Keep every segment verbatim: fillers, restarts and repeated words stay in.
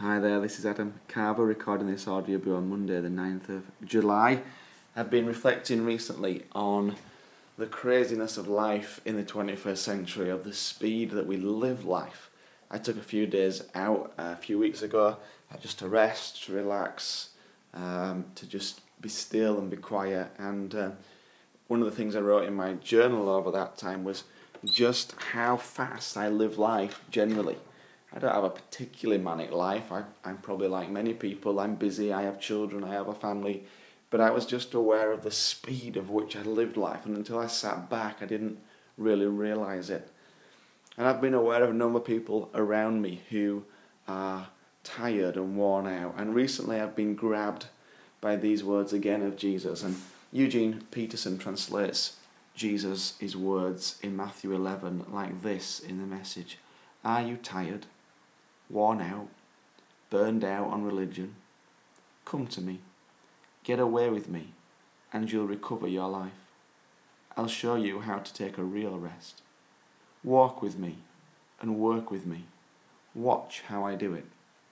Hi there, this is Adam Carver recording this audio on Monday the ninth of July. I've been reflecting recently on the craziness of life in the twenty-first century, of the speed that we live life. I took a few days out a few weeks ago just to rest, to relax, um, to just be still and be quiet. And uh, one of the things I wrote in my journal over that time was just how fast I live life generally. I don't have a particularly manic life. I, I'm probably like many people. I'm busy, I have children, I have a family. But I was just aware of the speed of which I lived life. And until I sat back, I didn't really realise it. And I've been aware of a number of people around me who are tired and worn out. And recently I've been grabbed by these words again of Jesus. And Eugene Peterson translates Jesus' words in Matthew eleven like this in the Message. Are you tired? Worn out, burned out on religion? Come to me, get away with me, and you'll recover your life. I'll show you how to take a real rest. Walk with me and work with me. Watch how I do it.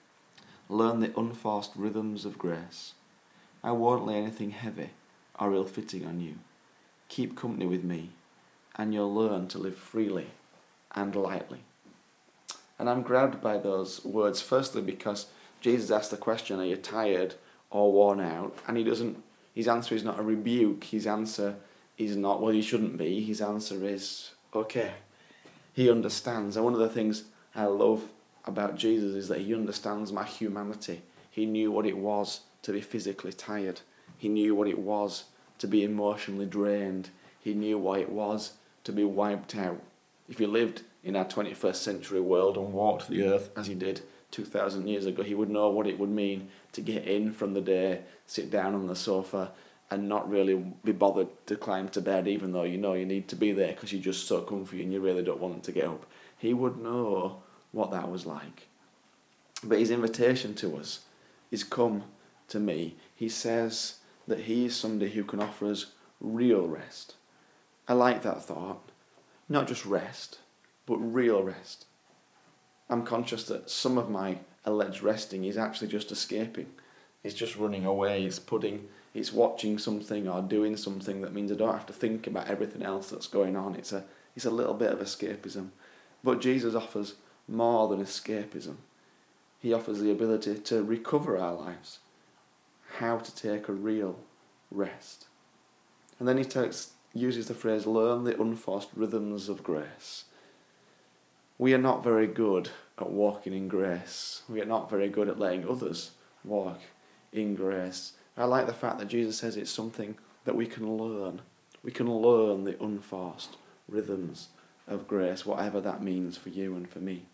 Learn the unforced rhythms of grace. I won't lay anything heavy or ill-fitting on you. Keep company with me, and you'll learn to live freely and lightly. And I'm grabbed by those words, firstly because Jesus asked the question, are you tired or worn out? And he doesn't, his answer is not a rebuke. His answer is not, well, you shouldn't be. His answer is, okay. He understands. And one of the things I love about Jesus is that he understands my humanity. He knew what it was to be physically tired. He knew what it was to be emotionally drained. He knew what it was to be wiped out. If he lived in our twenty-first century world and walked the earth as he did two thousand years ago, he would know what it would mean to get in from the day, sit down on the sofa, and not really be bothered to climb to bed, even though you know you need to be there because you're just so comfy and you really don't want to get up. He would know what that was like. But his invitation to us is, come to me. He says that he is somebody who can offer us real rest. I like that thought. Not just rest, but real rest. I'm conscious that some of my alleged resting is actually just escaping. It's just running away. It's putting, it's watching something or doing something that means I don't have to think about everything else that's going on. It's a, it's a little bit of escapism. But Jesus offers more than escapism. He offers the ability to recover our lives. How to take a real rest. And then he takes, uses the phrase, learn the unforced rhythms of grace. We are not very good at walking in grace. We are not very good at letting others walk in grace. I like the fact that Jesus says it's something that we can learn. We can learn the unforced rhythms of grace, whatever that means for you and for me.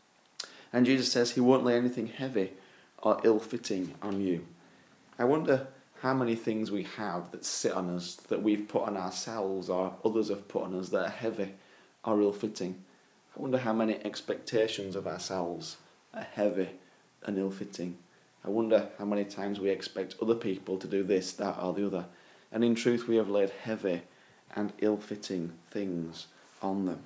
And Jesus says he won't lay anything heavy or ill-fitting on you. I wonder how many things we have that sit on us, that we've put on ourselves or others have put on us that are heavy or ill-fitting. I wonder how many expectations of ourselves are heavy and ill-fitting. I wonder how many times we expect other people to do this, that or the other. And in truth we have laid heavy and ill-fitting things on them.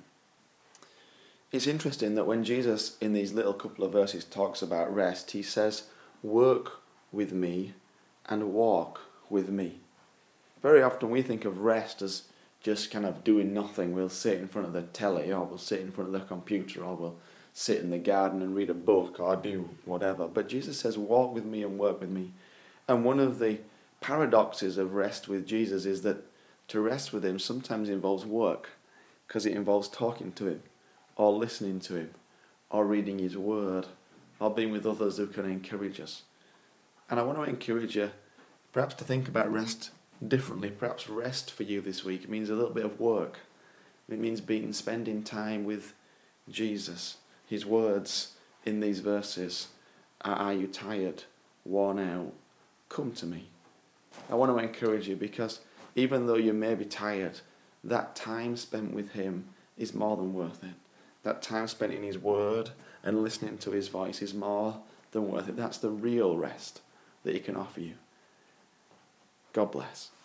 It's interesting that when Jesus in these little couple of verses talks about rest, he says, work with me and walk with me. Very often we think of rest as just kind of doing nothing. We'll sit in front of the telly, or we'll sit in front of the computer, or we'll sit in the garden and read a book, or do whatever. But Jesus says, walk with me and work with me. And one of the paradoxes of rest with Jesus is that to rest with him sometimes involves work, because it involves talking to him, or listening to him, or reading his word, or being with others who can encourage us. And I want to encourage you perhaps to think about rest differently. Perhaps rest for you this week means a little bit of work. It means being spending time with Jesus. His words in these verses are, are you tired, worn out? Come to me. I want to encourage you because even though you may be tired, that time spent with him is more than worth it. That time spent in his word and listening to his voice is more than worth it. That's the real rest that he can offer you. God bless.